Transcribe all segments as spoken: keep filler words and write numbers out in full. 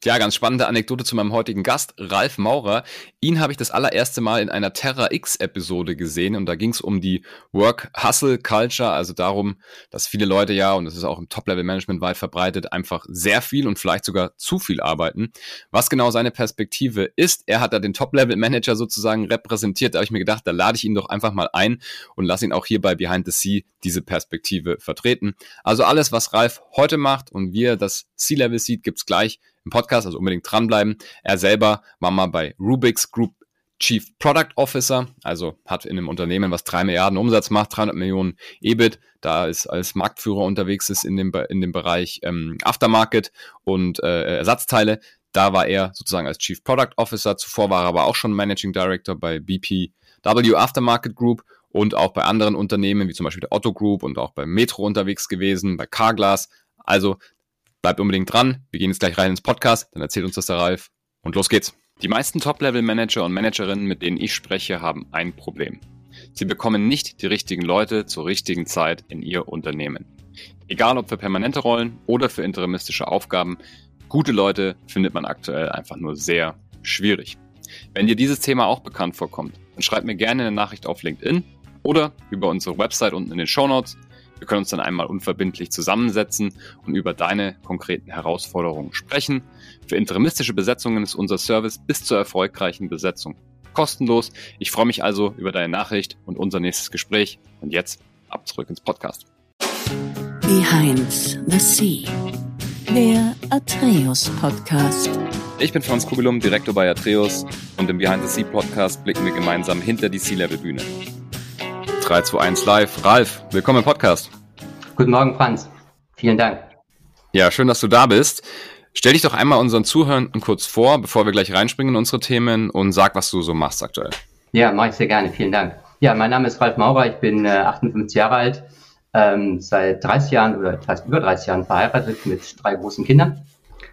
Ja, ganz spannende Anekdote zu meinem heutigen Gast, Ralf Maurer. Ihn habe ich das allererste Mal in einer Terra X-Episode gesehen und da ging es um die Work-Hustle-Culture, also darum, dass viele Leute ja, und das ist auch im Top-Level-Management weit verbreitet, einfach sehr viel und vielleicht sogar zu viel arbeiten. Was genau seine Perspektive ist, er hat da den Top-Level-Manager sozusagen repräsentiert, da habe ich mir gedacht, da lade ich ihn doch einfach mal ein und lasse ihn auch hier bei Behind the Sea diese Perspektive vertreten. Also alles, was Ralf heute macht und wie er das C-Level sieht, gibt's gleich im Podcast, also unbedingt dranbleiben. Er selber war mal bei Rubix Group Chief Product Officer, also hat in einem Unternehmen, was drei Milliarden Umsatz macht, dreihundert Millionen E B I T, da ist als Marktführer unterwegs ist in dem, in dem Bereich ähm, Aftermarket und äh, Ersatzteile. Da war er sozusagen als Chief Product Officer. Zuvor war er aber auch schon Managing Director bei B P W Aftermarket Group und auch bei anderen Unternehmen, wie zum Beispiel der Otto Group und auch bei Metro unterwegs gewesen, bei Carglass. Also bleibt unbedingt dran. Wir gehen jetzt gleich rein ins Podcast, dann erzählt uns das der Ralf und los geht's. Die meisten Top-Level-Manager und Managerinnen, mit denen ich spreche, haben ein Problem. Sie bekommen nicht die richtigen Leute zur richtigen Zeit in ihr Unternehmen. Egal ob für permanente Rollen oder für interimistische Aufgaben, gute Leute findet man aktuell einfach nur sehr schwierig. Wenn dir dieses Thema auch bekannt vorkommt, dann schreib mir gerne eine Nachricht auf LinkedIn oder über unsere Website unten in den Shownotes. Wir können uns dann einmal unverbindlich zusammensetzen und über deine konkreten Herausforderungen sprechen. Für interimistische Besetzungen ist unser Service bis zur erfolgreichen Besetzung kostenlos. Ich freue mich also über deine Nachricht und unser nächstes Gespräch. Und jetzt ab zurück ins Podcast. Behind the Sea, der Atreus Podcast. Ich bin Franz Kugelum, Direktor bei Atreus und im Behind the Sea Podcast blicken wir gemeinsam hinter die C-Level-Bühne. drei, zwei, eins live. Ralf, willkommen im Podcast. Guten Morgen, Franz. Vielen Dank. Ja, schön, dass du da bist. Stell dich doch einmal unseren Zuhörern kurz vor, bevor wir gleich reinspringen in unsere Themen und sag, was du so machst aktuell. Ja, mache ich sehr gerne. Vielen Dank. Ja, mein Name ist Ralf Maurer. Ich bin äh, achtundfünfzig Jahre alt, ähm, seit dreißig Jahren oder fast über dreißig Jahren verheiratet mit drei großen Kindern.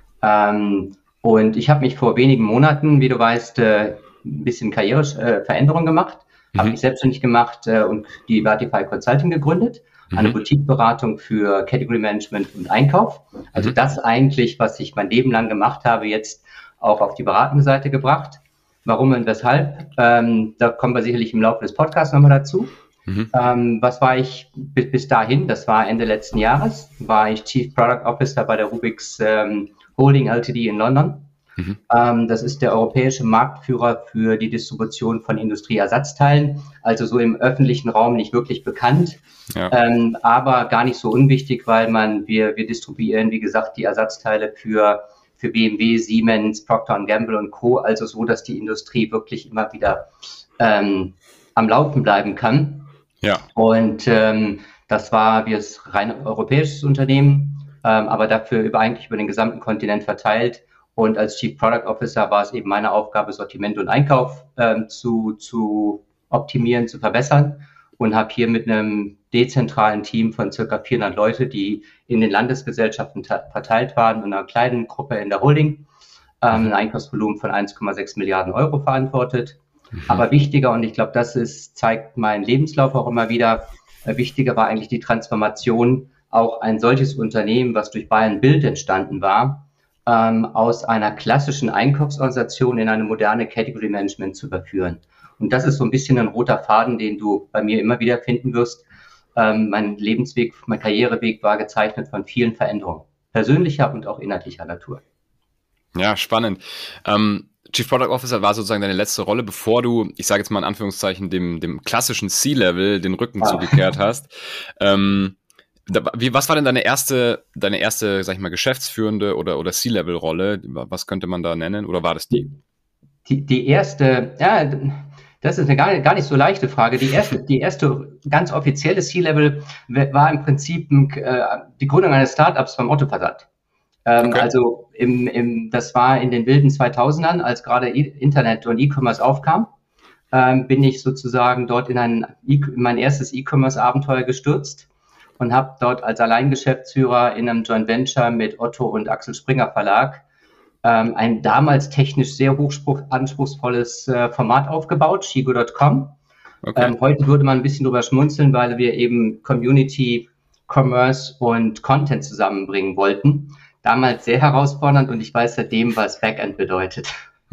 Ähm, und ich habe mich vor wenigen Monaten, wie du weißt, äh, ein bisschen Karriereveränderung äh, gemacht. Mhm. Habe mich selbstständig gemacht äh, und die Vertify Consulting gegründet, mhm. eine Boutique-Beratung für Category Management und Einkauf. Also mhm. das eigentlich, was ich mein Leben lang gemacht habe, jetzt auch auf die beratende Seite gebracht. Warum und weshalb? Ähm, da kommen wir sicherlich im Laufe des Podcasts nochmal dazu. Mhm. Ähm, was war ich bis, bis dahin? Das war Ende letzten Jahres. War ich Chief Product Officer bei der Rubix ähm, Holding Limited in London. Mhm. Ähm, das ist der europäische Marktführer für die Distribution von Industrieersatzteilen, also so im öffentlichen Raum nicht wirklich bekannt, ja. ähm, aber gar nicht so unwichtig, weil man wir wir distribuieren, wie gesagt, die Ersatzteile für für B M W, Siemens, Procter and Gamble und Co., also so, dass die Industrie wirklich immer wieder ähm, am Laufen bleiben kann. Ja. Und ähm, das war wir es rein europäisches Unternehmen, ähm, aber dafür über eigentlich über den gesamten Kontinent verteilt. Und als Chief Product Officer war es eben meine Aufgabe, Sortiment und Einkauf ähm, zu, zu optimieren, zu verbessern und habe hier mit einem dezentralen Team von circa vierhundert Leute, die in den Landesgesellschaften ta- verteilt waren und einer kleinen Gruppe in der Holding, ähm, ein Einkaufsvolumen von eins Komma sechs Milliarden Euro verantwortet. Mhm. Aber wichtiger, und ich glaube, das ist, zeigt mein Lebenslauf auch immer wieder, äh, wichtiger war eigentlich die Transformation, auch ein solches Unternehmen, was durch Bayern Bild entstanden war, aus einer klassischen Einkaufsorganisation in eine moderne Category Management zu überführen. Und das ist so ein bisschen ein roter Faden, den du bei mir immer wieder finden wirst. Ähm, mein Lebensweg, mein Karriereweg war gezeichnet von vielen Veränderungen, persönlicher und auch inhaltlicher Natur. Ja, spannend. Ähm, Chief Product Officer war sozusagen deine letzte Rolle, bevor du, ich sage jetzt mal in Anführungszeichen, dem, dem klassischen C-Level den Rücken ah. zugekehrt hast. Ähm, Wie, was war denn deine erste, deine erste, sag ich mal, geschäftsführende oder, oder C-Level-Rolle? Was könnte man da nennen? Oder war das die? Die, die erste, ja, das ist eine gar, gar nicht so leichte Frage. Die erste, die erste ganz offizielle C-Level war im Prinzip äh, die Gründung eines Startups beim Otto-Versand. Ähm, okay. Also im, im, das war in den wilden zweitausendern, als gerade Internet und E-Commerce aufkam, ähm, bin ich sozusagen dort in, ein, in mein erstes E-Commerce-Abenteuer gestürzt und habe dort als Alleingeschäftsführer in einem Joint Venture mit Otto und Axel Springer Verlag ähm, ein damals technisch sehr anspruchsvolles äh, Format aufgebaut, Shigo Punkt com. Okay. Ähm, heute würde man ein bisschen drüber schmunzeln, weil wir eben Community, Commerce und Content zusammenbringen wollten. damals sehr herausfordernd und ich weiß seitdem, was Backend bedeutet.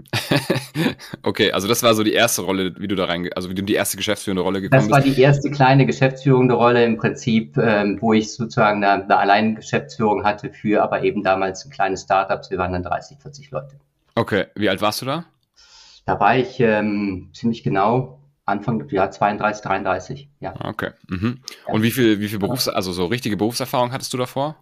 Okay, also das war so die erste Rolle, wie du da rein, also wie du in die erste geschäftsführende Rolle gekommen Das war bist. die erste kleine geschäftsführende Rolle im Prinzip, ähm, wo ich sozusagen eine, eine Alleingeschäftsführung hatte für aber eben damals ein kleines Startups. Wir waren dann dreißig, vierzig Leute. Okay, wie alt warst du da? Da war ich ähm, ziemlich genau Anfang ja, zweiunddreißig, dreiunddreißig. Ja. Okay. Mhm. Ja. Und wie viel, wie viel Berufs-, also so richtige Berufserfahrung hattest du davor?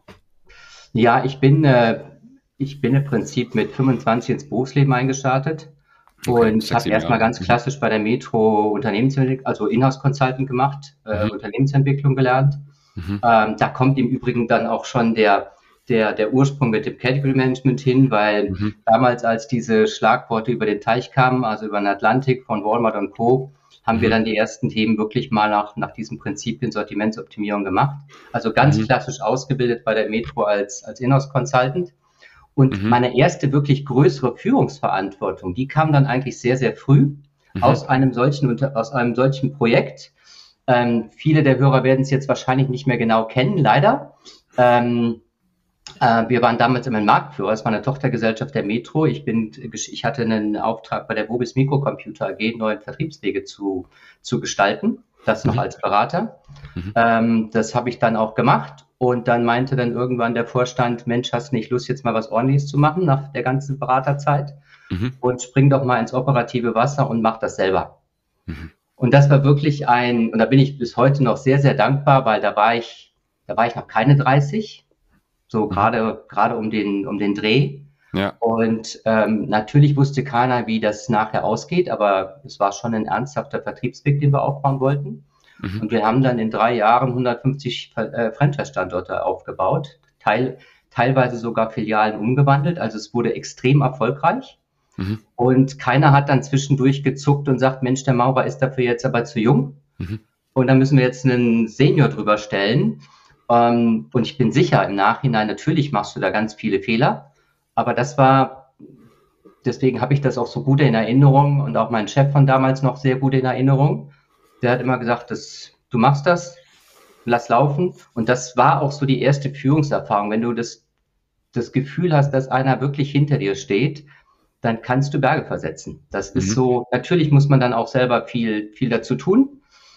Ja, ich bin, äh, ich bin im Prinzip mit fünfundzwanzig ins Berufsleben eingestartet Okay, und sechs, habe sieben erstmal Jahre. ganz Mhm. klassisch bei der Metro Unternehmensentwicklung, also Inhouse Consulting gemacht, äh, Mhm. Unternehmensentwicklung gelernt. Mhm. Ähm, da kommt im Übrigen dann auch schon der, der, der Ursprung mit dem Category Management hin, weil Mhm. damals, als diese Schlagworte über den Teich kamen, also über den Atlantik von Walmart und Co., haben wir Mhm. dann die ersten Themen wirklich mal nach, nach diesen Prinzipien Sortimentsoptimierung gemacht. Also ganz Mhm. klassisch ausgebildet bei der Metro als, als Inhouse Consultant. Und Mhm. meine erste wirklich größere Führungsverantwortung, die kam dann eigentlich sehr, sehr früh Mhm. aus einem solchen, Unter- aus einem solchen Projekt. Ähm, viele der Hörer werden es jetzt wahrscheinlich nicht mehr genau kennen, leider. Ähm, äh, wir waren damals immer ein Marktführer, es war eine Tochtergesellschaft der Metro. Ich bin, ich hatte einen Auftrag bei der Vobis Mikrocomputer A G, neue Vertriebswege zu, zu gestalten. Das noch Mhm. als Berater. Mhm. Ähm, das habe ich dann auch gemacht. Und dann meinte dann irgendwann der Vorstand, Mensch, hast du nicht Lust, jetzt mal was Ordentliches zu machen nach der ganzen Beraterzeit? Mhm. Und spring doch mal ins operative Wasser und mach das selber. Mhm. Und das war wirklich ein, und da bin ich bis heute noch sehr, sehr dankbar, weil da war ich, da war ich noch keine dreißig, so Mhm. gerade, gerade um den, um den Dreh. Ja. Und ähm, natürlich wusste keiner, wie das nachher ausgeht, aber es war schon ein ernsthafter Vertriebsweg, den wir aufbauen wollten. Mhm. Und wir haben dann in drei Jahren hundertfünfzig äh, Franchise-Standorte aufgebaut, teil, teilweise sogar Filialen umgewandelt. Also es wurde extrem erfolgreich. Mhm. Und keiner hat dann zwischendurch gezuckt und sagt, Mensch, der Maurer ist dafür jetzt aber zu jung. Mhm. Und da müssen wir jetzt einen Senior drüber stellen. Ähm, und ich bin sicher, im Nachhinein, natürlich machst du da ganz viele Fehler. Aber das war, deswegen habe ich das auch so gut in Erinnerung und auch mein Chef von damals noch sehr gut in Erinnerung. Der hat immer gesagt, das, du machst das, lass laufen. Und das war auch so die erste Führungserfahrung. Wenn du das, das Gefühl hast, dass einer wirklich hinter dir steht, dann kannst du Berge versetzen. Das ist Mhm. so, natürlich muss man dann auch selber viel, viel dazu tun.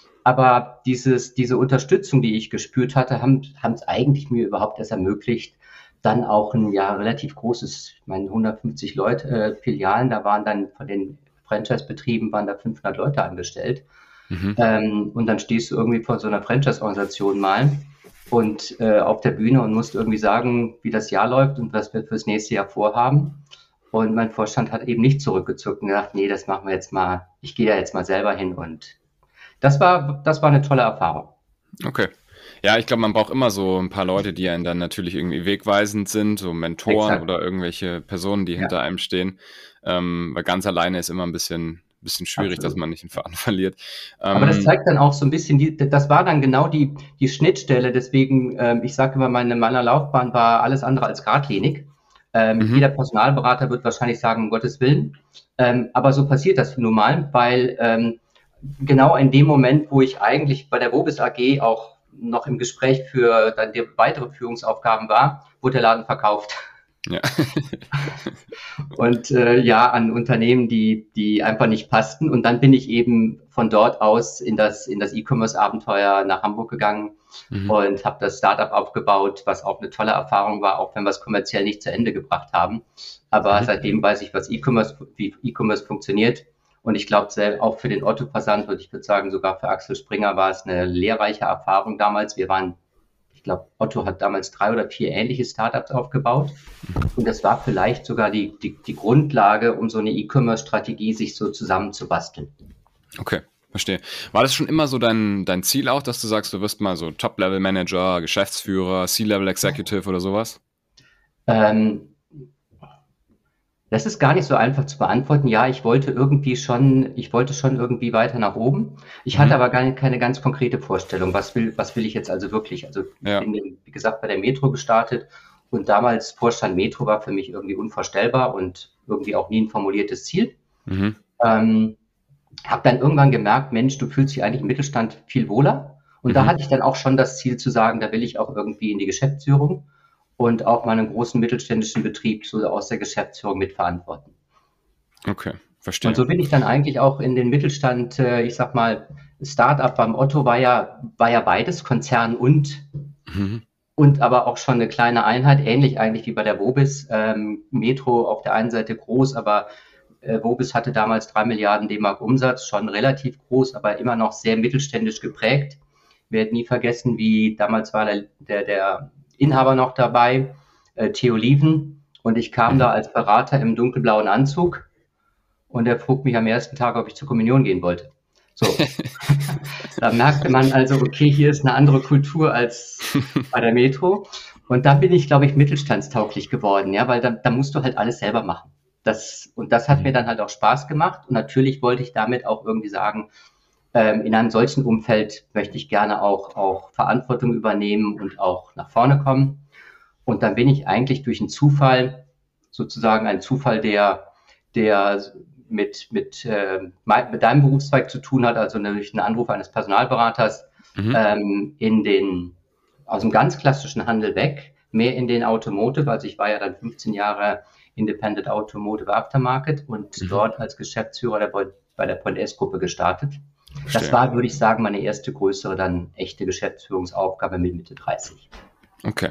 Aber dieses, diese Unterstützung, die ich gespürt hatte, haben haben es eigentlich mir überhaupt erst ermöglicht, dann auch ein ja relativ großes, ich meine hundertfünfzig Leute, äh, Filialen, da waren dann von den Franchise-Betrieben waren da fünfhundert Leute angestellt. Mhm. Ähm, und dann stehst du irgendwie vor so einer Franchise-Organisation mal und äh, auf der Bühne und musst irgendwie sagen, wie das Jahr läuft und was wir fürs nächste Jahr vorhaben. Und mein Vorstand hat eben nicht zurückgezuckt und gesagt, nee, das machen wir jetzt mal, ich gehe da jetzt mal selber hin. Und das war, das war eine tolle Erfahrung. Okay. Ja, ich glaube, man braucht immer so ein paar Leute, die einen dann natürlich irgendwie wegweisend sind, so Mentoren Exakt. oder irgendwelche Personen, die Ja. hinter einem stehen. Ähm, weil ganz alleine ist immer ein bisschen, bisschen schwierig, Absolut. dass man nicht den Faden verliert. Aber das Ähm, zeigt dann auch so ein bisschen, die, das war dann genau die, die Schnittstelle. Deswegen, ähm, ich sage immer, meine, meiner Laufbahn war alles andere als geradlinig. Ähm, Mhm. Jeder Personalberater wird wahrscheinlich sagen, um Gottes Willen. Ähm, aber so passiert das nun mal, weil ähm, genau in dem Moment, wo ich eigentlich bei der Vobis A G auch noch im Gespräch für dann die weitere Führungsaufgaben war, wurde der Laden verkauft. Ja. Und äh, ja, an Unternehmen, die, die einfach nicht passten. Und dann bin ich eben von dort aus in das, in das E-Commerce-Abenteuer nach Hamburg gegangen Mhm. und habe das Startup aufgebaut, was auch eine tolle Erfahrung war, auch wenn wir es kommerziell nicht zu Ende gebracht haben. Aber Mhm. seitdem weiß ich, was E-Commerce, wie E-Commerce funktioniert. Und ich glaube, auch für den Otto-Versand und ich würde sagen, sogar für Axel Springer war es eine lehrreiche Erfahrung damals. Wir waren, ich glaube, Otto hat damals drei oder vier ähnliche Startups aufgebaut. Und das war vielleicht sogar die, die, die Grundlage, um so eine E-Commerce-Strategie sich so zusammenzubasteln. Okay, verstehe. War das schon immer so dein, dein Ziel auch, dass du sagst, du wirst mal so Top-Level-Manager, Geschäftsführer, C-Level-Executive oder sowas? Ähm, Das ist gar nicht so einfach zu beantworten. Ja, ich wollte irgendwie schon, ich wollte schon irgendwie weiter nach oben. Ich Mhm. hatte aber gar nicht, keine ganz konkrete Vorstellung. Was will, was will ich jetzt also wirklich? Also ich Ja. bin, wie gesagt, bei der Metro gestartet und damals Vorstand Metro war für mich irgendwie unvorstellbar und irgendwie auch nie ein formuliertes Ziel. Mhm. Ähm, habe dann irgendwann gemerkt, Mensch, du fühlst dich eigentlich im Mittelstand viel wohler. Und da Mhm. hatte ich dann auch schon das Ziel zu sagen, da will ich auch irgendwie in die Geschäftsführung. und auch mal einen großen mittelständischen Betrieb so aus der Geschäftsführung mitverantworten. Okay, verstehe. Und so bin ich dann eigentlich auch in den Mittelstand, äh, ich sag mal, Startup beim Otto war ja, war ja beides, Konzern und, Mhm. und aber auch schon eine kleine Einheit, ähnlich eigentlich wie bei der Vobis. Ähm, Metro auf der einen Seite groß, aber äh, Vobis hatte damals drei Milliarden D-Mark Umsatz, schon relativ groß, aber immer noch sehr mittelständisch geprägt. Wir werden nie vergessen, wie damals war der, der, der Inhaber noch dabei, äh, Theo Lieven, und ich kam Mhm. da als Berater im dunkelblauen Anzug und er frug mich am ersten Tag, ob ich zur Kommunion gehen wollte. So, da merkte man also, okay, hier ist eine andere Kultur als bei der Metro. Und da bin ich, glaube ich, mittelstandstauglich geworden, ja, weil da, da musst du halt alles selber machen. Das, und das hat Mhm. mir dann halt auch Spaß gemacht. Und natürlich wollte ich damit auch irgendwie sagen, ähm, in einem solchen Umfeld möchte ich gerne auch, auch Verantwortung übernehmen und auch nach vorne kommen. Und dann bin ich eigentlich durch einen Zufall, sozusagen ein Zufall, der, der mit, mit, äh, mit deinem Berufszweig zu tun hat, also durch einen Anruf eines Personalberaters, Mhm. ähm, in den, aus dem ganz klassischen Handel weg, mehr in den Automotive. Also ich war ja dann fünfzehn Jahre Independent Automotive Aftermarket und Mhm. dort als Geschäftsführer der, bei der Point S-Gruppe gestartet. Das Verstehe. war, würde ich sagen, meine erste größere, dann echte Geschäftsführungsaufgabe mit Mitte dreißig. Okay.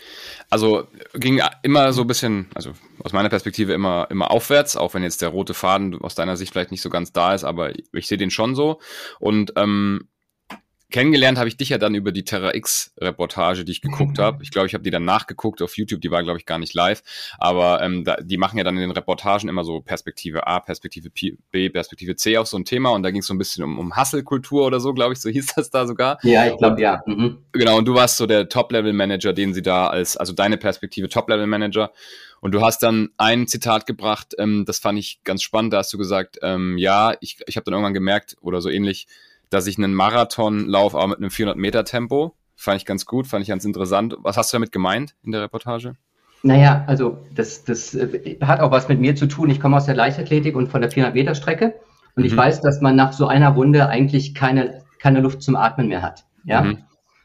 Also ging immer so ein bisschen, also aus meiner Perspektive immer, immer aufwärts, auch wenn jetzt der rote Faden aus deiner Sicht vielleicht nicht so ganz da ist, aber ich sehe den schon so. Und ähm, kennengelernt habe ich dich ja dann über die Terra X-Reportage, die ich geguckt habe. Ich glaube, ich habe die dann nachgeguckt auf YouTube, die war, glaube ich, gar nicht live. Aber ähm, da, die machen ja dann in den Reportagen immer so Perspektive A, Perspektive B, Perspektive C auf so ein Thema. Und da ging es so ein bisschen um, um Hustle-Kultur oder so, glaube ich, so hieß das da sogar. Ja, ich glaube, Und, ja. Mhm. Genau, und du warst so der Top-Level-Manager, den sie da als, also deine Perspektive Top-Level-Manager. Und du hast dann ein Zitat gebracht, ähm, das fand ich ganz spannend, da hast du gesagt, ähm, ja, ich, ich habe dann irgendwann gemerkt oder so ähnlich, dass ich einen Marathon laufe, aber mit einem vierhundert Meter Tempo. Fand ich ganz gut, fand ich ganz interessant. Was hast du damit gemeint in der Reportage? Naja, also das, das äh, hat auch was mit mir zu tun. Ich komme aus der Leichtathletik und von der vierhundert Meter Strecke. Und Mhm. ich weiß, dass man nach so einer Runde eigentlich keine, keine Luft zum Atmen mehr hat. Ja. Mhm.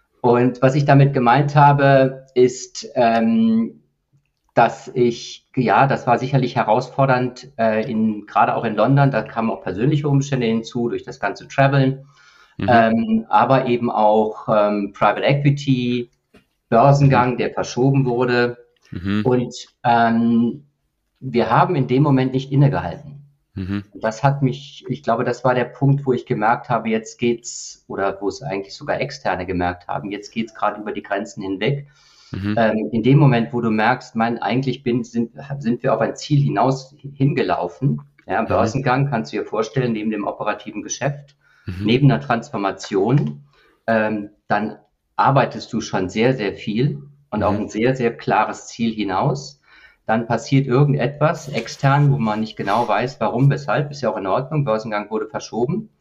Und was ich damit gemeint habe, ist, ähm, dass ich, ja, das war sicherlich herausfordernd, äh, in, gerade auch in London, da kamen auch persönliche Umstände hinzu, durch das ganze Traveln, Mhm. ähm, aber eben auch ähm, Private Equity, Börsengang, der verschoben wurde. Mhm. Und ähm, wir haben in dem Moment nicht innegehalten. Mhm. Das hat mich, ich glaube, das war der Punkt, wo ich gemerkt habe, jetzt geht's, oder wo es eigentlich sogar Externe gemerkt haben, jetzt geht's gerade über die Grenzen hinweg. Mhm. Ähm, in dem Moment, wo du merkst, mein, eigentlich bin, sind, sind wir auf ein Ziel hinaus hingelaufen. Ja, Börsengang kannst du dir vorstellen, neben dem operativen Geschäft, Mhm. neben einer Transformation, ähm, dann arbeitest du schon sehr, sehr viel und Mhm. auf ein sehr, sehr klares Ziel hinaus. Dann passiert irgendetwas extern, wo man nicht genau weiß, warum, weshalb, ist ja auch in Ordnung, Börsengang wurde verschoben.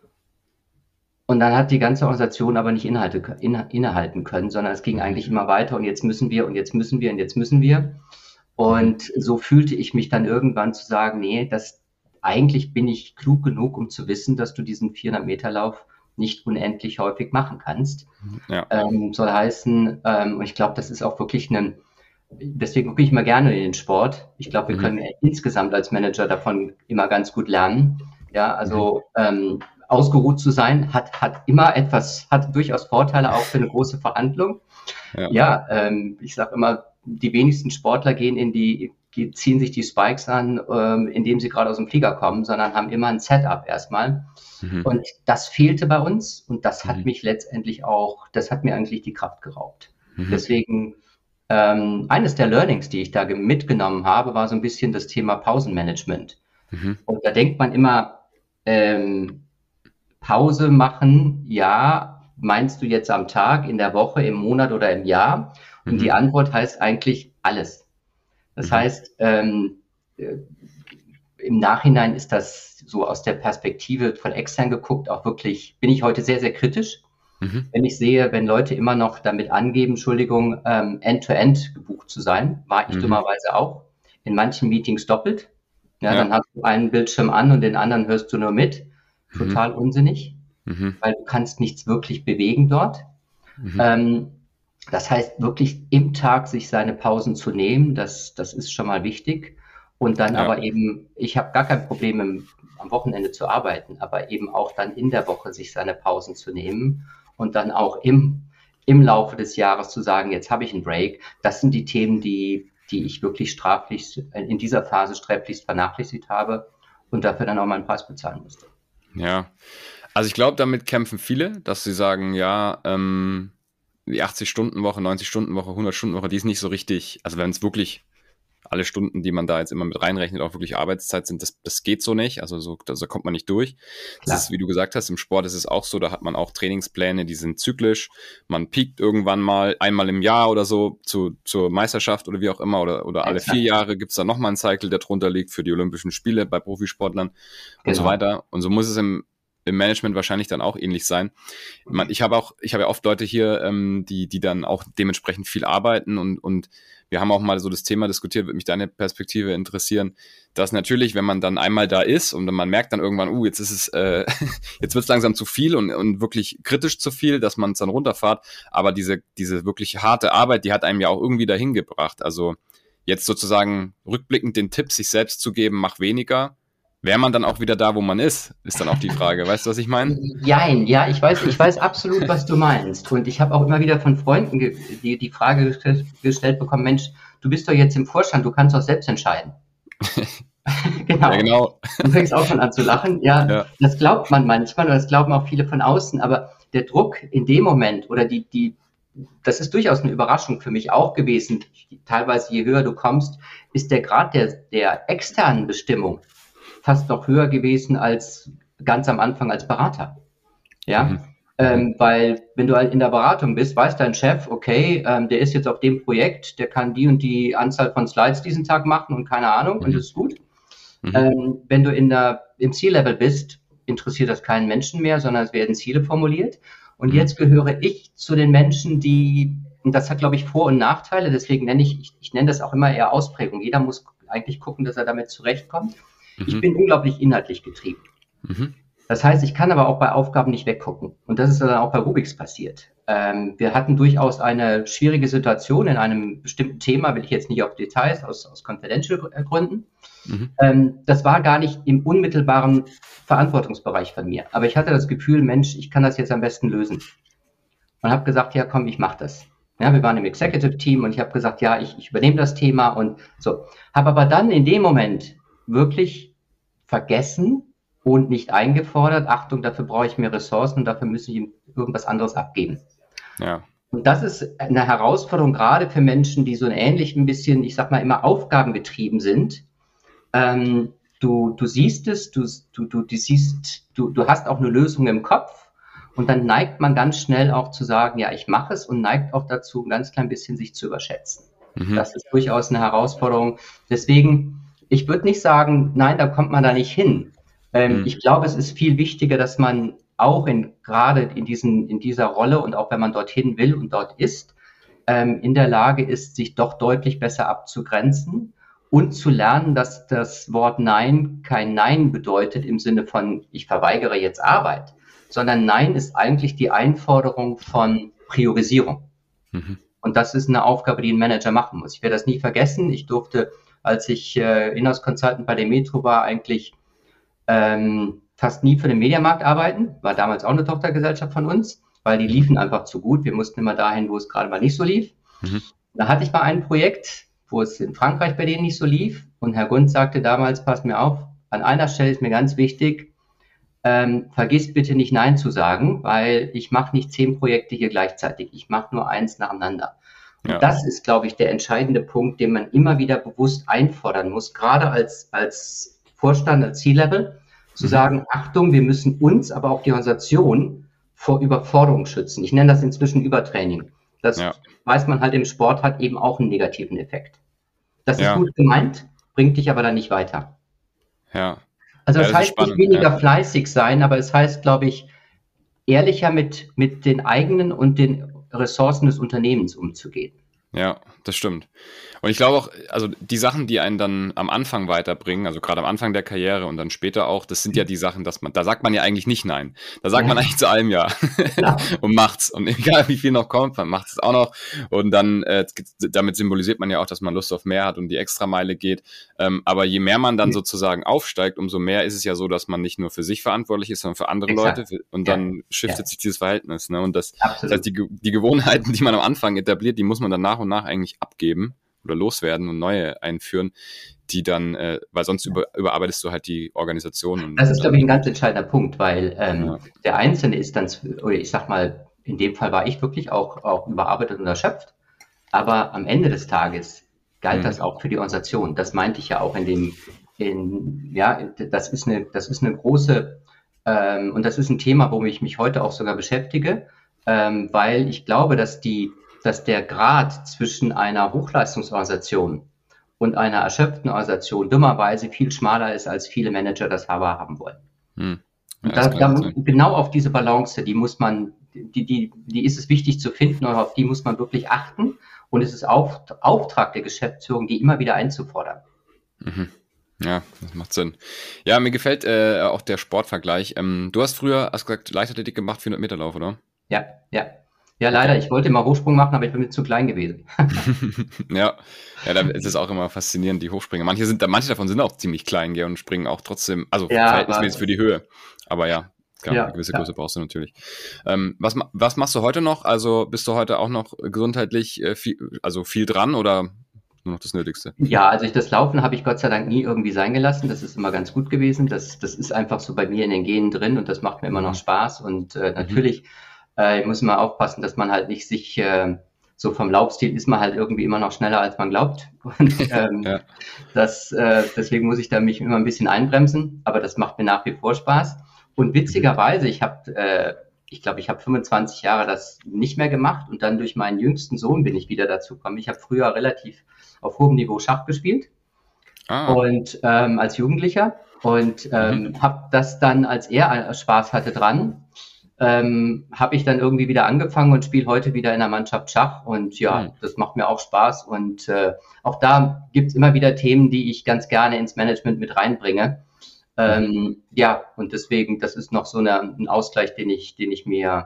Und dann hat die ganze Organisation aber nicht Inhalte, inne, innehalten können, sondern es ging eigentlich immer weiter und jetzt müssen wir und jetzt müssen wir und jetzt müssen wir. Und so fühlte ich mich dann irgendwann zu sagen, nee, das, eigentlich bin ich klug genug, um zu wissen, dass du diesen vierhundert Meter Lauf nicht unendlich häufig machen kannst. Ja. Ähm, soll heißen, ähm, und ich glaube, das ist auch wirklich ein, deswegen gucke ich mal gerne in den Sport. Ich glaube, wir Mhm. können insgesamt als Manager davon immer ganz gut lernen. Ja, also mhm. ähm, ausgeruht zu sein, hat, hat immer etwas, hat durchaus Vorteile auch für eine große Verhandlung. Ja, ja ähm, ich sage immer, die wenigsten Sportler gehen in die, die ziehen sich die Spikes an, ähm, indem sie gerade aus dem Flieger kommen, sondern haben immer ein Setup erstmal. Mhm. Und das fehlte bei uns und das hat mhm. mich letztendlich auch, das hat mir eigentlich die Kraft geraubt. Mhm. Deswegen ähm, eines der Learnings, die ich da mitgenommen habe, war so ein bisschen das Thema Pausenmanagement. Mhm. Und da denkt man immer, ähm, Pause machen, ja, meinst du jetzt am Tag, in der Woche, im Monat oder im Jahr? Und mhm. die Antwort heißt eigentlich alles. Das mhm. heißt, ähm, äh, im Nachhinein ist das so aus der Perspektive von extern geguckt auch wirklich, bin ich heute sehr, sehr kritisch. Mhm. Wenn ich sehe, wenn Leute immer noch damit angeben, Entschuldigung, ähm, End-to-End gebucht zu sein, war ich mhm. dummerweise auch. In manchen Meetings doppelt. Ja, ja, dann hast du einen Bildschirm an und den anderen hörst du nur mit. Total mhm. unsinnig, mhm. weil du kannst nichts wirklich bewegen dort. Mhm. Ähm, Das heißt, wirklich im Tag sich seine Pausen zu nehmen, das, das ist schon mal wichtig. Und dann Ja. aber eben, ich habe gar kein Problem, im, am Wochenende zu arbeiten, aber eben auch dann in der Woche sich seine Pausen zu nehmen und dann auch im, im Laufe des Jahres zu sagen, jetzt habe ich einen Break. Das sind die Themen, die, die ich wirklich straflichst, in dieser Phase sträflichst vernachlässigt habe und dafür dann auch meinen Preis bezahlen musste. Ja, also ich glaube, damit kämpfen viele, dass sie sagen, ja, ähm, die achtzig-Stunden-Woche, neunzig-Stunden-Woche, hundert-Stunden-Woche, die ist nicht so richtig, also wenn es wirklich alle Stunden, die man da jetzt immer mit reinrechnet, auch wirklich Arbeitszeit sind, das, das geht so nicht, also so, da kommt man nicht durch. Das Klar. ist, wie du gesagt hast, im Sport ist es auch so, da hat man auch Trainingspläne, die sind zyklisch, man piekt irgendwann mal einmal im Jahr oder so zu, zur Meisterschaft oder wie auch immer, oder, oder alle Exakt. vier Jahre gibt's dann nochmal einen Cycle, der drunter liegt für die Olympischen Spiele bei Profisportlern und Genau. so weiter. Und so muss es im im Management wahrscheinlich dann auch ähnlich sein. Man, ich habe auch, ich habe ja oft Leute hier, ähm, die, die dann auch dementsprechend viel arbeiten und, und wir haben auch mal so das Thema diskutiert, würde mich deine Perspektive interessieren, dass natürlich, wenn man dann einmal da ist und man merkt dann irgendwann, uh, jetzt ist es, äh, jetzt wird es langsam zu viel und, und wirklich kritisch zu viel, dass man es dann runterfahrt, aber diese, diese wirklich harte Arbeit, die hat einem ja auch irgendwie dahin gebracht. Also jetzt sozusagen rückblickend den Tipp, sich selbst zu geben, mach weniger. Wäre man dann auch wieder da, wo man ist, ist dann auch die Frage. Weißt du, was ich meine? Jein, ja, ich weiß, ich weiß absolut, was du meinst. Und ich habe auch immer wieder von Freunden ge- die, die Frage gestellt, gestellt bekommen, Mensch, du bist doch jetzt im Vorstand, du kannst doch selbst entscheiden. Genau. Ja, genau. Du fängst auch schon an zu lachen. Ja, Ja. das glaubt man manchmal oder das glauben auch viele von außen. Aber der Druck in dem Moment oder die, die, das ist durchaus eine Überraschung für mich auch gewesen. Teilweise, je höher du kommst, ist der Grad der, der externen Bestimmung fast noch höher gewesen als ganz am Anfang als Berater. Ja, Mhm. ähm, weil wenn du halt in der Beratung bist, weiß dein Chef, okay, ähm, der ist jetzt auf dem Projekt, der kann die und die Anzahl von Slides diesen Tag machen und keine Ahnung, Mhm. und das ist gut. Mhm. Ähm, wenn du in der, im C-Level bist, interessiert das keinen Menschen mehr, sondern es werden Ziele formuliert. Und Mhm. jetzt gehöre ich zu den Menschen, die, und das hat, glaube ich, Vor- und Nachteile, deswegen nenne ich, ich, ich nenne das auch immer eher Ausprägung. Jeder muss eigentlich gucken, dass er damit zurechtkommt. Ich Mhm. bin unglaublich inhaltlich getrieben. Mhm. Das heißt, ich kann aber auch bei Aufgaben nicht weggucken. Und das ist dann auch bei Rubix passiert. Ähm, wir hatten durchaus eine schwierige Situation in einem bestimmten Thema, will ich jetzt nicht auf Details, aus, aus confidential Gründen. Mhm. Ähm, das war gar nicht im unmittelbaren Verantwortungsbereich von mir. Aber ich hatte das Gefühl, Mensch, ich kann das jetzt am besten lösen. Und habe gesagt, ja komm, ich mache das. Ja, wir waren im Executive-Team und ich habe gesagt, ja, ich, ich übernehme das Thema und so. Habe aber dann in dem Moment wirklich vergessen und nicht eingefordert, Achtung, dafür brauche ich mehr Ressourcen und dafür müssen ich ihm irgendwas anderes abgeben. Ja. Und das ist eine Herausforderung, gerade für Menschen, die so ein ähnlich ein bisschen, ich sag mal, immer aufgabengetrieben sind. Ähm, du, du siehst es, du, du, du, du siehst, du, du hast auch eine Lösung im Kopf und dann neigt man ganz schnell auch zu sagen, ja, ich mache es und neigt auch dazu, ein ganz klein bisschen sich zu überschätzen. Mhm. Das ist durchaus eine Herausforderung. Deswegen, ich würde nicht sagen, nein, da kommt man da nicht hin. Ähm, Mhm. Ich glaube, es ist viel wichtiger, dass man auch in, gerade in diesen, in dieser Rolle und auch wenn man dorthin will und dort ist, ähm, in der Lage ist, sich doch deutlich besser abzugrenzen und zu lernen, dass das Wort Nein kein Nein bedeutet im Sinne von, ich verweigere jetzt Arbeit, sondern Nein ist eigentlich die Einforderung von Priorisierung. Mhm. Und das ist eine Aufgabe, die ein Manager machen muss. Ich werde das nie vergessen. Ich durfte, als ich äh, Inhouse Consultant bei der Metro war, eigentlich ähm, fast nie für den Mediamarkt arbeiten. War damals auch eine Tochtergesellschaft von uns, weil die liefen einfach zu gut. Wir mussten immer dahin, wo es gerade mal nicht so lief. Mhm. Da hatte ich mal ein Projekt, wo es in Frankreich bei denen nicht so lief. Und Herr Gund sagte damals, passt mir auf, an einer Stelle ist mir ganz wichtig, ähm, vergiss bitte nicht Nein zu sagen, weil ich mache nicht zehn Projekte hier gleichzeitig. Ich mache nur eins nacheinander. Und Ja. das ist, glaube ich, der entscheidende Punkt, den man immer wieder bewusst einfordern muss, gerade als, als Vorstand, als C-Level, zu Mhm. sagen, Achtung, wir müssen uns, aber auch die Organisation vor Überforderung schützen. Ich nenne das inzwischen Übertraining. Das Ja. weiß man halt im Sport, hat eben auch einen negativen Effekt. Das Ja. ist gut gemeint, bringt dich aber dann nicht weiter. Ja. Also Ja, das das ist heißt nicht spannend, weniger ja. fleißig sein, aber es heißt, glaube ich, ehrlicher mit, mit den eigenen und den Ressourcen des Unternehmens umzugehen. Ja, das stimmt. Und ich glaube auch, also die Sachen, die einen dann am Anfang weiterbringen, also gerade am Anfang der Karriere und dann später auch, das sind ja die Sachen, dass man, da sagt man ja eigentlich nicht nein. Da sagt Ja, man eigentlich zu allem ja klar. und macht's. Und egal wie viel noch kommt, man macht es auch noch. Und dann, äh, damit symbolisiert man ja auch, dass man Lust auf mehr hat und die Extrameile geht. Ähm, aber je mehr man dann sozusagen aufsteigt, umso mehr ist es ja so, dass man nicht nur für sich verantwortlich ist, sondern für andere Exakt. Leute. Und Ja, dann shiftet ja, sich dieses Verhältnis. Ne? Und das, das heißt, absolut. die, Ge- die Gewohnheiten, die man am Anfang etabliert, die muss man dann nach und nach eigentlich abgeben oder loswerden und neue einführen, die dann, äh, weil sonst über, überarbeitest du halt die Organisation und, Das und ist, glaube ich, dann, ein ganz entscheidender Punkt, weil ähm, ja, der Einzelne ist dann, z- oder ich sag mal, in dem Fall war ich wirklich auch, auch überarbeitet und erschöpft, aber am Ende des Tages galt hm, das auch für die Organisation. Das meinte ich ja auch in dem, in, ja, das ist eine, das ist eine große, ähm, und das ist ein Thema, womit ich mich heute auch sogar beschäftige, ähm, weil ich glaube, dass die, dass der Grad zwischen einer Hochleistungsorganisation und einer erschöpften Organisation dummerweise viel schmaler ist, als viele Manager das aber haben wollen. hm, ja, Und das da, kann gut da, sein. genau auf diese Balance, die muss man, die, die, die ist es wichtig zu finden und auf die muss man wirklich achten. Und es ist auch Auftrag der Geschäftsführung, die immer wieder einzufordern. Mhm. Ja, das macht Sinn. Ja, mir gefällt äh, auch der Sportvergleich. Ähm, du hast früher, hast gesagt, Leichtathletik gemacht, vierhundert Meter Lauf, oder? Ja, ja. Ja, Okay. leider, ich wollte mal Hochsprung machen, aber ich bin mir zu klein gewesen. Ja, ja, da ist es auch immer faszinierend, die Hochspringer. Manche sind, manche davon sind auch ziemlich klein, gell, und springen auch trotzdem, also Ja, verhältnismäßig aber, für die Höhe. Aber ja, klar, eine ja, gewisse ja. Größe brauchst du natürlich. Ähm, was, ma- was machst du heute noch? Also bist du heute auch noch gesundheitlich äh, viel, also viel dran oder nur noch das Nötigste? Ja, also ich, das Laufen habe ich Gott sei Dank nie irgendwie sein gelassen. Das ist immer ganz gut gewesen. Das, das ist einfach so bei mir in den Genen drin und das macht mir immer noch Mhm. Spaß. Und äh, Mhm. natürlich äh, muss man aufpassen, dass man halt nicht sich äh, so vom Laufstil ist man halt irgendwie immer noch schneller, als man glaubt. Und ähm, Ja. das, äh, deswegen muss ich da mich immer ein bisschen einbremsen. Aber das macht mir nach wie vor Spaß. Und Mhm. witzigerweise, ich habe, äh, ich glaube, ich habe fünfundzwanzig Jahre das nicht mehr gemacht und dann durch meinen jüngsten Sohn bin ich wieder dazu gekommen. Ich habe früher relativ auf hohem Niveau Schach gespielt Ah. und ähm, als Jugendlicher und Mhm. ähm, habe das dann, als er Spaß hatte dran, ähm, habe ich dann irgendwie wieder angefangen und spiele heute wieder in der Mannschaft Schach und Mhm. ja, das macht mir auch Spaß und äh, auch da gibt's immer wieder Themen, die ich ganz gerne ins Management mit reinbringe. Mhm. Ähm, ja, und deswegen, das ist noch so eine, ein Ausgleich, den ich, den ich mir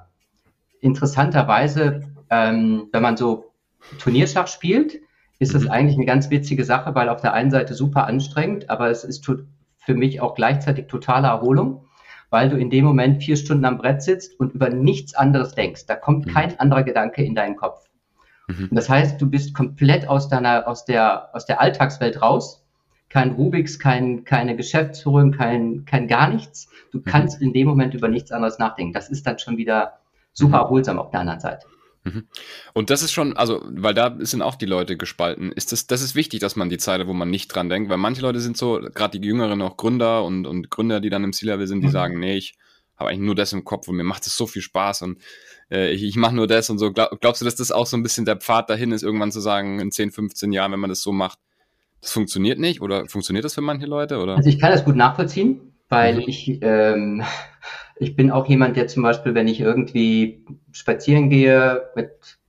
interessanterweise, ähm, wenn man so Turnierschach spielt, ist das Mhm. eigentlich eine ganz witzige Sache, weil auf der einen Seite super anstrengend, aber es ist für mich auch gleichzeitig totale Erholung, weil du in dem Moment vier Stunden am Brett sitzt und über nichts anderes denkst. Da kommt Mhm. kein anderer Gedanke in deinen Kopf. Mhm. Und das heißt, du bist komplett aus deiner, aus der, aus der Alltagswelt raus. Kein Rubiks, kein, keine Geschäftsführung, kein, kein gar nichts. Du Mhm. kannst in dem Moment über nichts anderes nachdenken. Das ist dann schon wieder super Mhm. erholsam auf der anderen Seite. Mhm. Und das ist schon, also, weil da sind auch die Leute gespalten. Ist das, das ist wichtig, dass man die Zeit hat, wo man nicht dran denkt, weil manche Leute sind so, gerade die Jüngeren auch Gründer und, und Gründer, die dann im C-Level sind, die sagen, nee, ich habe eigentlich nur das im Kopf und mir macht es so viel Spaß und äh, ich, ich mache nur das und so. Glaub, glaubst du, dass das auch so ein bisschen der Pfad dahin ist, irgendwann zu sagen, in zehn, fünfzehn Jahren, wenn man das so macht, das funktioniert nicht? Oder funktioniert das für manche Leute? Oder? Also ich kann das gut nachvollziehen, weil Mhm. ich, ähm, ich bin auch jemand, der zum Beispiel, wenn ich irgendwie spazieren gehe, mit,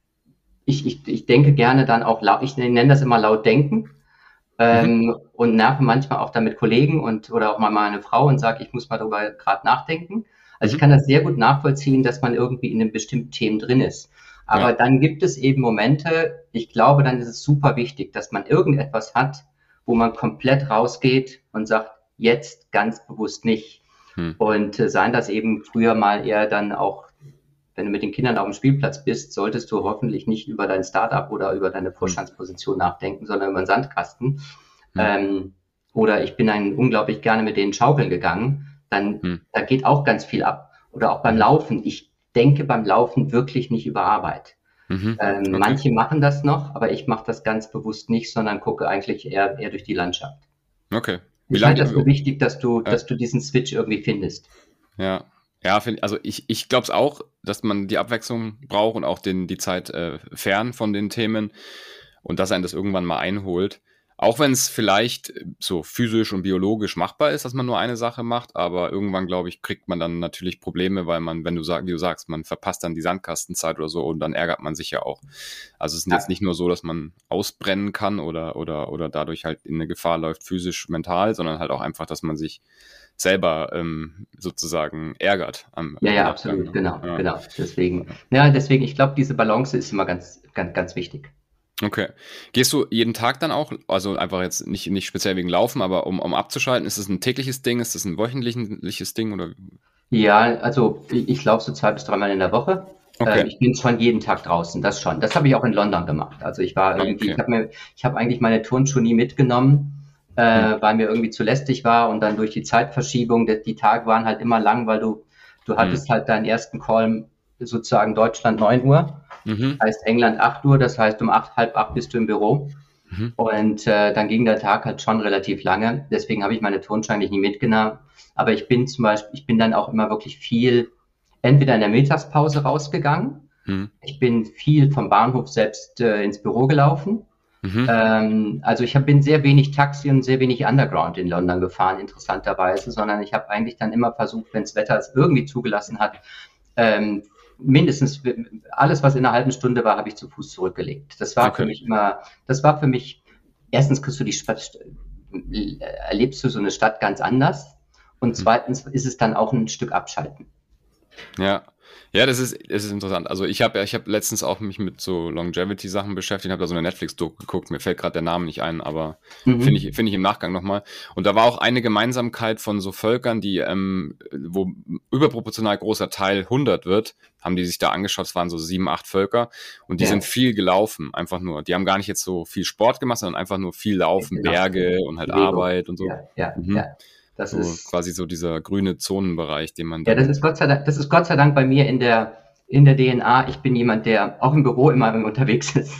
ich, ich, ich denke gerne dann auch laut, ich nenne das immer laut denken, Mhm. ähm, und nerve manchmal auch damit Kollegen und oder auch mal meine Frau und sage, ich muss mal darüber gerade nachdenken. Also ich Mhm. kann das sehr gut nachvollziehen, dass man irgendwie in einem bestimmten Themen drin ist. Aber Ja. dann gibt es eben Momente, ich glaube, dann ist es super wichtig, dass man irgendetwas hat, wo man komplett rausgeht und sagt, jetzt ganz bewusst nicht. Hm. Und äh, seien das eben früher mal eher dann auch, wenn du mit den Kindern auf dem Spielplatz bist, solltest du hoffentlich nicht über dein Startup oder über deine Hm. Vorstandsposition nachdenken, sondern über den Sandkasten. Hm. Ähm, oder ich bin dann unglaublich gerne mit denen schaukeln gegangen. Dann, Hm. da geht auch ganz viel ab. Oder auch beim Mhm. Laufen. Ich denke beim Laufen wirklich nicht über Arbeit. Mhm. Ähm, Okay. manche machen das noch, aber ich mache das ganz bewusst nicht, sondern gucke eigentlich eher, eher durch die Landschaft. Okay. Wie Ich lange halte die, das für wichtig, dass du, äh, dass du diesen Switch irgendwie findest. ja, ja, find, also ich, ich glaube es auch, dass man die Abwechslung braucht und auch den, die Zeit äh, fern von den Themen und dass einen das irgendwann mal einholt. Auch wenn es vielleicht so physisch und biologisch machbar ist, dass man nur eine Sache macht, aber irgendwann, glaube ich, kriegt man dann natürlich Probleme, weil man, wenn du sagst, wie du sagst, man verpasst dann die Sandkastenzeit oder so und dann ärgert man sich ja auch. Also es ist jetzt nicht nur so, dass man ausbrennen kann oder, oder, oder dadurch halt in eine Gefahr läuft, physisch, mental, sondern halt auch einfach, dass man sich selber ähm, sozusagen ärgert. Am, Ja, am ja, Nachgang. absolut, genau, Ja. genau. Deswegen, ja, deswegen, ich glaube, diese Balance ist immer ganz, ganz, ganz wichtig. Okay. Gehst du jeden Tag dann auch, also einfach jetzt nicht, nicht speziell wegen Laufen, aber um, um abzuschalten, ist das ein tägliches Ding, ist das ein wöchentliches Ding oder? Ja, also ich, ich laufe so zwei bis dreimal in der Woche. Okay. Ähm, ich bin schon jeden Tag draußen, das schon. Das habe ich auch in London gemacht. Also ich war irgendwie, Okay. ich habe mir, ich habe eigentlich meine Turnschuhe nie mitgenommen, äh, Hm. weil mir irgendwie zu lästig war und dann durch die Zeitverschiebung, die, die Tage waren halt immer lang, weil du, du hattest halt deinen ersten Call sozusagen Deutschland neun Uhr, Mhm. heißt England acht Uhr, das heißt um acht, halb acht bist du im Büro. Mhm. Und äh, dann ging der Tag halt schon relativ lange. Deswegen habe ich meine Turnschuhe eigentlich nie mitgenommen. Aber ich bin zum Beispiel, ich bin dann auch immer wirklich viel entweder in der Mittagspause rausgegangen. Mhm. Ich bin viel vom Bahnhof selbst äh, ins Büro gelaufen. Mhm. Ähm, also ich hab, bin sehr wenig Taxi und sehr wenig Underground in London gefahren, interessanterweise, sondern ich habe eigentlich dann immer versucht, wenn das Wetter es irgendwie zugelassen hat, ähm, mindestens alles, was in einer halben Stunde war, habe ich zu Fuß zurückgelegt. Das war Okay. für mich immer, das war für mich, erstens kriegst du die Stadt, erlebst du so eine Stadt ganz anders und zweitens ist es dann auch ein Stück Abschalten. Ja, ja, das ist, das ist interessant. Also ich habe ich habe letztens auch mich mit so Longevity-Sachen beschäftigt, habe da so eine Netflix-Doku geguckt, mir fällt gerade der Name nicht ein, aber Mhm. finde ich, finde ich im Nachgang nochmal. Und da war auch eine Gemeinsamkeit von so Völkern, die, ähm, wo überproportional großer Teil hundert wird, haben die sich da angeschaut, es waren so sieben, acht Völker und die Ja. sind viel gelaufen, einfach nur. Die haben gar nicht jetzt so viel Sport gemacht, sondern einfach nur viel Laufen, Genau. Berge und halt Bewegung. Arbeit und so. Ja, ja, Mhm. ja. Das So ist, quasi so dieser grüne Zonenbereich, den man ja, dann... das ist Gott sei Dank, das ist Gott sei Dank bei mir in der, in der D N A. Ich bin jemand, der auch im Büro immer unterwegs ist.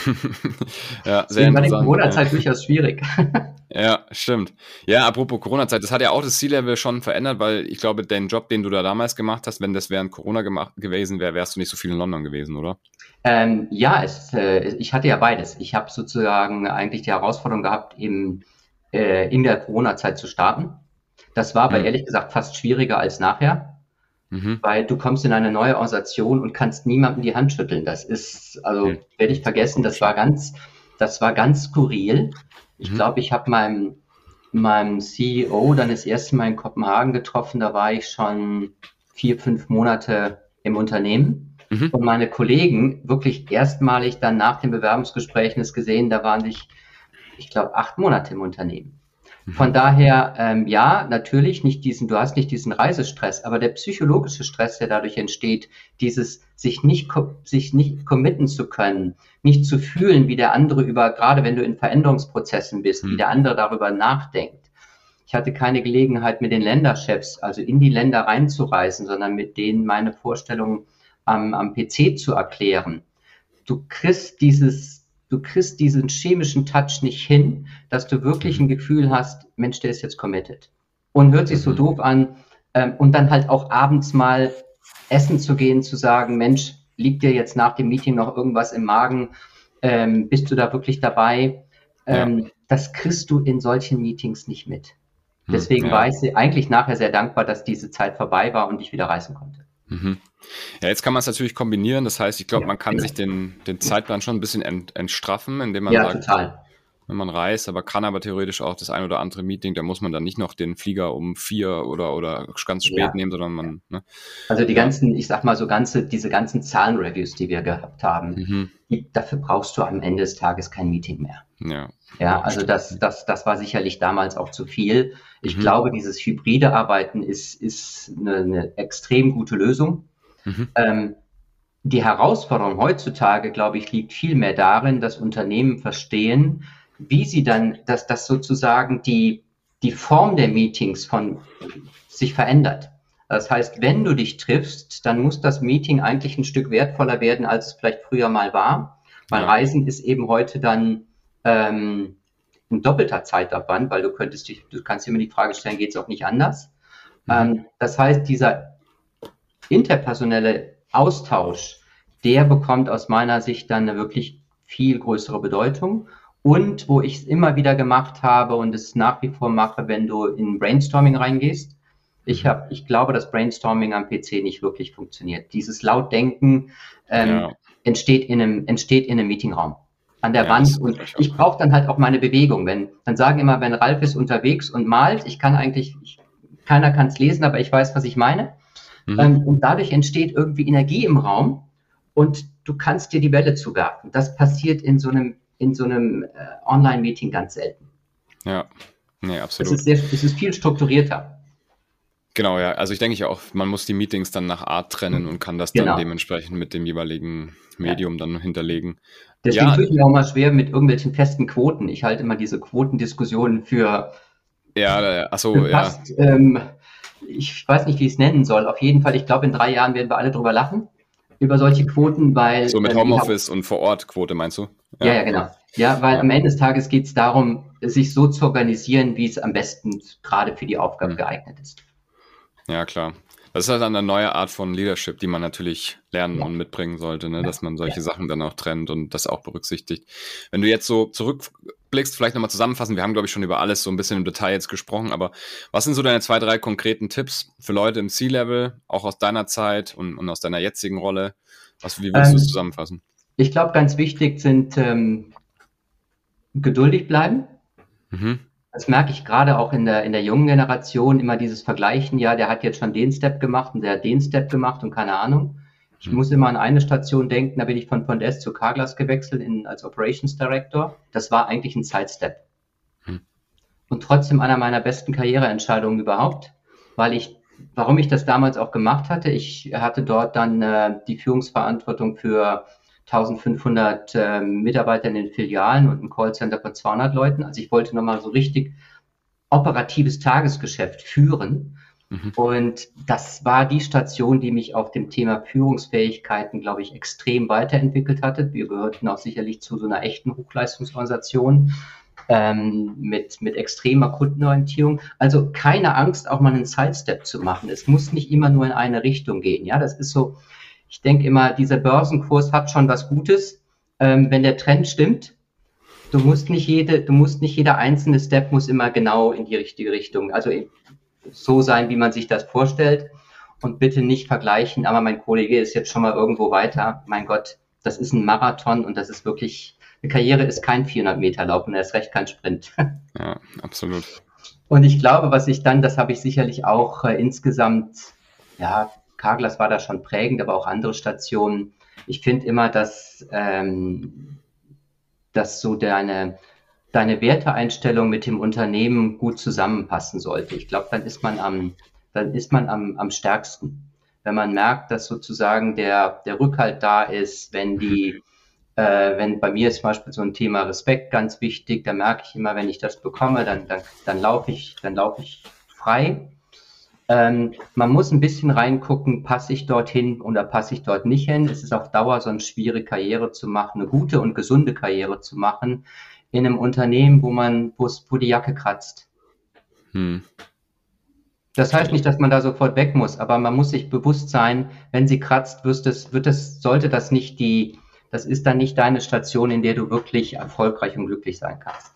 Ja, sehr Deswegen war die interessant. Corona-Zeit durchaus schwierig. Ja, stimmt. Ja, apropos Corona-Zeit, das hat ja auch das C-Level schon verändert, weil ich glaube, den Job, den du da damals gemacht hast, wenn das während Corona gemacht gewesen wäre, wärst du nicht so viel in London gewesen, oder? Ähm, ja, es, äh, ich hatte ja beides. Ich habe sozusagen eigentlich die Herausforderung gehabt, im, äh, in der Corona-Zeit zu starten. Das war aber Hm. ehrlich gesagt fast schwieriger als nachher, Mhm. weil du kommst in eine neue Organisation und kannst niemandem die Hand schütteln. Das ist, also Hm. werde ich vergessen, das war ganz, das war ganz skurril. Ich Mhm. glaube, ich habe meinem, meinem C E O dann das erste Mal in Kopenhagen getroffen. Da war ich schon vier, fünf Monate im Unternehmen. Mhm. Und meine Kollegen wirklich erstmalig dann nach den Bewerbungsgesprächen es gesehen, da waren ich, ich glaube, acht Monate im Unternehmen. Von daher, ähm, ja, natürlich nicht diesen, du hast nicht diesen Reisestress, aber der psychologische Stress, der dadurch entsteht, dieses sich nicht, ko- sich nicht committen zu können, nicht zu fühlen, wie der andere über, gerade wenn du in Veränderungsprozessen bist, wie Hm. der andere darüber nachdenkt. Ich hatte keine Gelegenheit, mit den Länderchefs, also in die Länder reinzureisen, sondern mit denen meine Vorstellungen am, am P C zu erklären. Du kriegst dieses, du kriegst diesen chemischen Touch nicht hin, dass du wirklich ein Gefühl hast, Mensch, der ist jetzt committed. Und hört sich so Mhm. doof an. Ähm, und dann halt auch abends mal essen zu gehen, zu sagen, Mensch, liegt dir jetzt nach dem Meeting noch irgendwas im Magen? Ähm, bist du da wirklich dabei? Ähm, Das kriegst du in solchen Meetings nicht mit. Hm. Deswegen Ja. war ich eigentlich nachher sehr dankbar, dass diese Zeit vorbei war und ich wieder reisen konnte. Mhm. Ja, jetzt kann man es natürlich kombinieren. Das heißt, ich glaube, Ja, man kann genau. sich den, den Zeitplan schon ein bisschen ent, entstraffen, indem man Ja, sagt, total. wenn man reist, aber kann aber theoretisch auch das ein oder andere Meeting, da muss man dann nicht noch den Flieger um vier oder, oder ganz spät Ja. nehmen, sondern man, ne? Also die Ja. ganzen, ich sag mal so ganze, diese ganzen Zahlenreviews, die wir gehabt haben, Mhm. die, dafür brauchst du am Ende des Tages kein Meeting mehr. Ja. Ja, also das, das, das war sicherlich damals auch zu viel. Ich Mhm. glaube, dieses hybride Arbeiten ist, ist eine, eine extrem gute Lösung. Mhm. Ähm, die Herausforderung heutzutage, glaube ich, liegt viel mehr darin, dass Unternehmen verstehen, wie sie dann, dass das sozusagen die, die Form der Meetings von sich verändert. Das heißt, wenn du dich triffst, dann muss das Meeting eigentlich ein Stück wertvoller werden, als es vielleicht früher mal war. Weil Ja. Reisen ist eben heute dann ähm, ein doppelter Zeitaufwand, weil du könntest dich, du kannst dir immer die Frage stellen, geht es auch nicht anders? Mhm. Ähm, das heißt, dieser interpersonelle Austausch, der bekommt aus meiner Sicht dann eine wirklich viel größere Bedeutung. Und wo ich es immer wieder gemacht habe und es nach wie vor mache, wenn du in Brainstorming reingehst. Ich, hab, ich glaube, dass Brainstorming am P C nicht wirklich funktioniert. Dieses Lautdenken ähm, ja. entsteht, in einem, entsteht in einem Meetingraum an der ja, Wand. Und ich brauche dann halt auch meine Bewegung. Wenn, dann sagen immer, wenn Ralf ist unterwegs und malt, ich kann eigentlich, ich, keiner kann es lesen, aber ich weiß, was ich meine. Mhm. Ähm, und dadurch entsteht irgendwie Energie im Raum und du kannst dir die Welle zuwerfen. Das passiert in so einem in so einem äh, Online-Meeting ganz selten. Ja, nee, absolut. Es ist, sehr, es ist viel strukturierter. Genau, ja. Also ich denke ja auch, man muss die Meetings dann nach Art trennen und kann das dann genau. dementsprechend mit dem jeweiligen Medium ja. dann hinterlegen. Deswegen ja. tue ich mir auch mal schwer mit irgendwelchen festen Quoten. Ich halte immer diese Quotendiskussionen für ja, achso, ja. fast, ähm, ich weiß nicht, wie ich es nennen soll. Auf jeden Fall, ich glaube, in drei Jahren werden wir alle drüber lachen. Über solche Quoten, weil... So mit Homeoffice und Vor-Ort-Quote meinst du? Ja, ja, ja genau. Ja, weil ja. am Ende des Tages geht es darum, sich so zu organisieren, wie es am besten gerade für die Aufgabe mhm. geeignet ist. Ja, klar. Das ist halt eine neue Art von Leadership, die man natürlich lernen ja. und mitbringen sollte, ne? Dass man solche ja. Sachen dann auch trennt und das auch berücksichtigt. Wenn du jetzt so zurückblickst, vielleicht nochmal zusammenfassen, wir haben, glaube ich, schon über alles so ein bisschen im Detail jetzt gesprochen, aber was sind so deine zwei, drei konkreten Tipps für Leute im C-Level, auch aus deiner Zeit und, und aus deiner jetzigen Rolle? Was, wie willst ähm, du es zusammenfassen? Ich glaube, ganz wichtig sind ähm, geduldig bleiben. Mhm. Das merke ich gerade auch in der, in der jungen Generation, immer dieses Vergleichen, ja, der hat jetzt schon den Step gemacht und der hat den Step gemacht und keine Ahnung. Ich mhm. muss immer an eine Station denken, da bin ich von Pondest zu Carglass gewechselt in, als Operations Director. Das war eigentlich ein Sidestep. Mhm. Und trotzdem einer meiner besten Karriereentscheidungen überhaupt, weil ich, warum ich das damals auch gemacht hatte, ich hatte dort dann äh, die Führungsverantwortung für eintausendfünfhundert äh, Mitarbeiter in den Filialen und ein Callcenter von zweihundert Leuten. Also ich wollte nochmal so richtig operatives Tagesgeschäft führen. Mhm. Und das war die Station, die mich auf dem Thema Führungsfähigkeiten, glaube ich, extrem weiterentwickelt hatte. Wir gehörten auch sicherlich zu so einer echten Hochleistungsorganisation ähm, mit, mit extremer Kundenorientierung. Also keine Angst, auch mal einen Sidestep zu machen. Es muss nicht immer nur in eine Richtung gehen. Ja, das ist so... Ich denke immer, dieser Börsenkurs hat schon was Gutes, ähm, wenn der Trend stimmt. Du musst nicht jede, du musst nicht jeder einzelne Step muss immer genau in die richtige Richtung, also so sein, wie man sich das vorstellt und bitte nicht vergleichen. Aber mein Kollege ist jetzt schon mal irgendwo weiter. Mein Gott, das ist ein Marathon und das ist wirklich, eine Karriere ist kein vierhundert Meter Lauf und erst recht kein Sprint. Ja, absolut. Und ich glaube, was ich dann, das habe ich sicherlich auch äh, insgesamt, ja, Carglass war da schon prägend, aber auch andere Stationen. Ich finde immer, dass, ähm, dass so deine, deine Werteeinstellung mit dem Unternehmen gut zusammenpassen sollte. Ich glaube, dann ist man am, dann ist man am, am stärksten. Wenn man merkt, dass sozusagen der, der Rückhalt da ist, wenn die, äh, wenn bei mir ist zum Beispiel so ein Thema Respekt ganz wichtig, da merke ich immer, wenn ich das bekomme, dann, dann, dann laufe ich, dann laufe ich frei. Ähm, man muss ein bisschen reingucken, passe ich dorthin oder passe ich dort nicht hin. Es ist auf Dauer so eine schwierige Karriere zu machen, eine gute und gesunde Karriere zu machen in einem Unternehmen, wo man, wo es, wo die Jacke kratzt. Hm. Das heißt nicht, dass man da sofort weg muss, aber man muss sich bewusst sein, wenn sie kratzt, wirst es, wird es, sollte das nicht die, das ist dann nicht deine Station, in der du wirklich erfolgreich und glücklich sein kannst.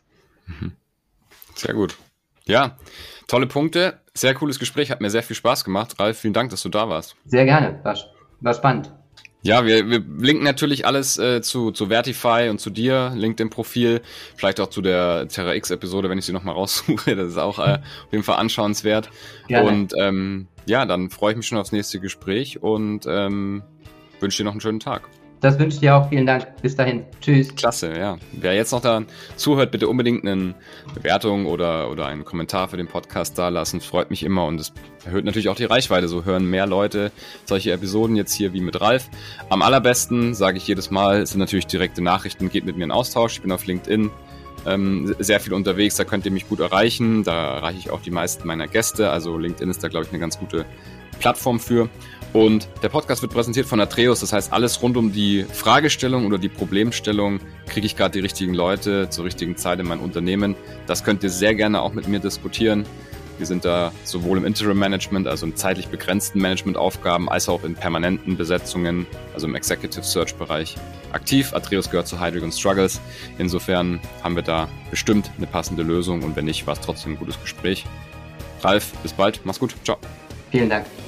Sehr gut. Ja, tolle Punkte. Sehr cooles Gespräch, hat mir sehr viel Spaß gemacht. Ralf, vielen Dank, dass du da warst. Sehr gerne, war, war spannend. Ja, wir, wir linken natürlich alles äh, zu, zu Vertify und zu dir, LinkedIn-Profil, vielleicht auch zu der Terra X-Episode, wenn ich sie nochmal raussuche. Das ist auch äh, auf jeden Fall anschauenswert. Gerne. Und ähm, ja, dann freue ich mich schon aufs nächste Gespräch und ähm, wünsche dir noch einen schönen Tag. Das wünsche ich dir auch. Vielen Dank. Bis dahin. Tschüss. Klasse, ja. Wer jetzt noch da zuhört, bitte unbedingt eine Bewertung oder, oder einen Kommentar für den Podcast da lassen. Freut mich immer und es erhöht natürlich auch die Reichweite. So hören mehr Leute solche Episoden jetzt hier wie mit Ralf. Am allerbesten, sage ich jedes Mal, sind natürlich direkte Nachrichten. Geht mit mir in Austausch. Ich bin auf LinkedIn ähm, sehr viel unterwegs. Da könnt ihr mich gut erreichen. Da erreiche ich auch die meisten meiner Gäste. Also LinkedIn ist da, glaube ich, eine ganz gute Plattform für. Und der Podcast wird präsentiert von Atreus, das heißt, alles rund um die Fragestellung oder die Problemstellung, kriege ich gerade die richtigen Leute zur richtigen Zeit in mein Unternehmen. Das könnt ihr sehr gerne auch mit mir diskutieren. Wir sind da sowohl im Interim-Management, also in zeitlich begrenzten Managementaufgaben, als auch in permanenten Besetzungen, also im Executive Search-Bereich aktiv. Atreus gehört zu Heidrick und Struggles. Insofern haben wir da bestimmt eine passende Lösung und wenn nicht, war es trotzdem ein gutes Gespräch. Ralf, bis bald. Mach's gut. Ciao. Vielen Dank.